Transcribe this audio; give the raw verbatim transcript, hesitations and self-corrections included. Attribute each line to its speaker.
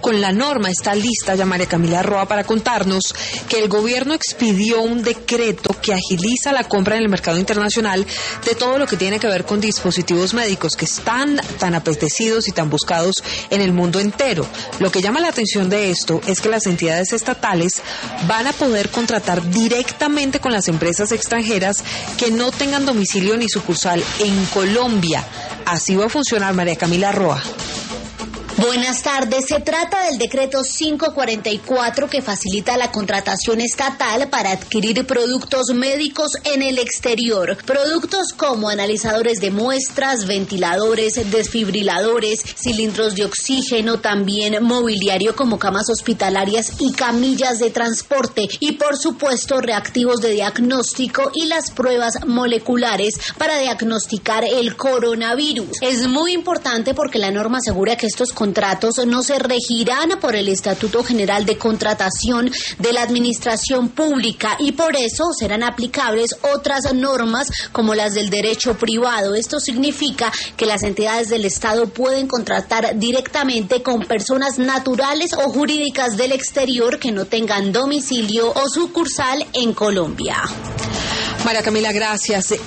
Speaker 1: con la norma. Está lista ya María Camila Roa para contarnos que el gobierno expidió un decreto que agiliza la compra en el mercado internacional de todo lo que tiene que ver con dispositivos médicos que están tan apetecidos y tan buscados en el mundo entero. Lo que llama la atención de esto es que las entidades estatales van a poder contratar directamente con las empresas extranjeras que no tengan domicilio ni sucursal en Colombia. Así va a funcionar, María Camila Roa.
Speaker 2: Buenas tardes. Se trata del decreto quinientos cuarenta y cuatro que facilita la contratación estatal para adquirir productos médicos en el exterior. Productos como analizadores de muestras, ventiladores, desfibriladores, cilindros de oxígeno, también mobiliario como camas hospitalarias y camillas de transporte y por supuesto reactivos de diagnóstico y las pruebas moleculares para diagnosticar el coronavirus. Es muy importante porque la norma asegura que estos contratos no se regirán por el Estatuto General de Contratación de la Administración Pública y por eso serán aplicables otras normas como las del derecho privado. Esto significa que las entidades del Estado pueden contratar directamente con personas naturales o jurídicas del exterior que no tengan domicilio o sucursal en Colombia.
Speaker 1: María Camila, gracias.